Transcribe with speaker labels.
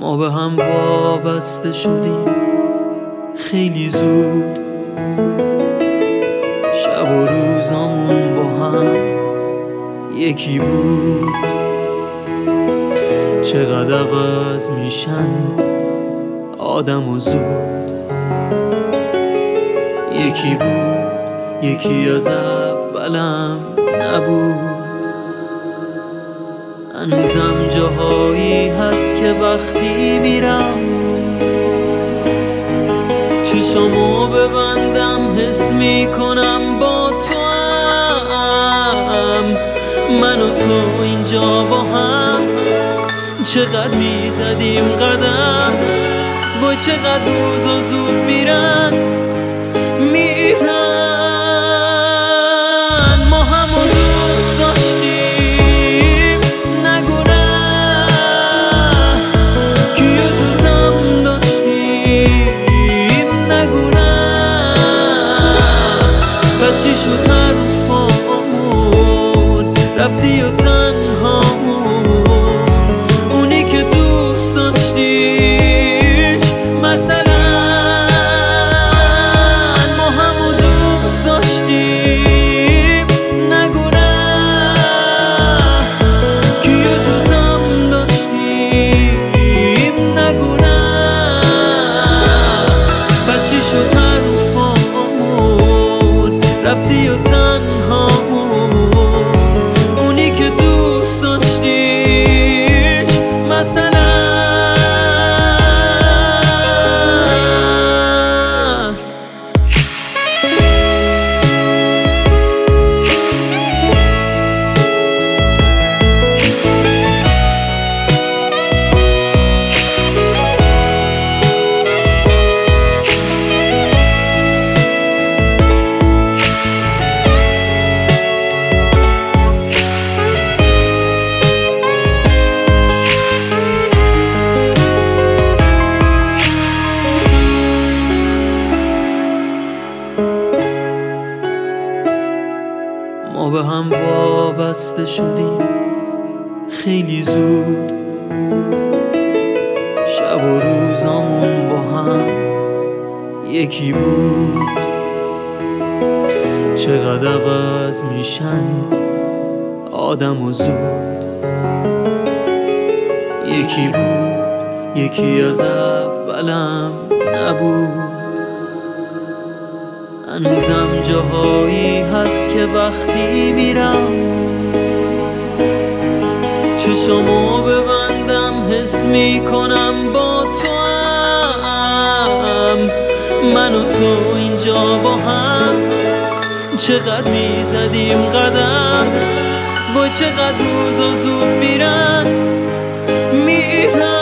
Speaker 1: ما به هم وابسته شدیم خیلی زود، شب و روزامون با هم یکی بود. چقدر عوض میشن آدم و زود، یکی بود یکی از اولم نبود. هنوزم جاهایی هست که وقتی میرم چشامو ببندم حس میکنم با تو هم، من و تو اینجا با هم چقدر میزدیم قدم، وای چقدر روزا زود میرن. ما همو دوست داشتیم، نگو نه کیو جزم داشتیم، نگو نه پس چی شد حرفامون، رفتی و تنهامون، اونی که دوست داشتیش مثلا چی شد حرفامون، رفتی و تنهامون، اونی که دوست داشتیش مثلا. ما به هم وابسته شدیم خیلی زود، شب و روزامون با هم یکی بود. چقدر عوض میشن آدم و زود، یکی بود یکی از اولم نبود. هنوزم جاهایی هست که وقتی میرم چشامو ببندم حس میکنم با تو هم، من و تو اینجا با هم چقدر میزدیم قدم، وای چقدر روزا زود میرن.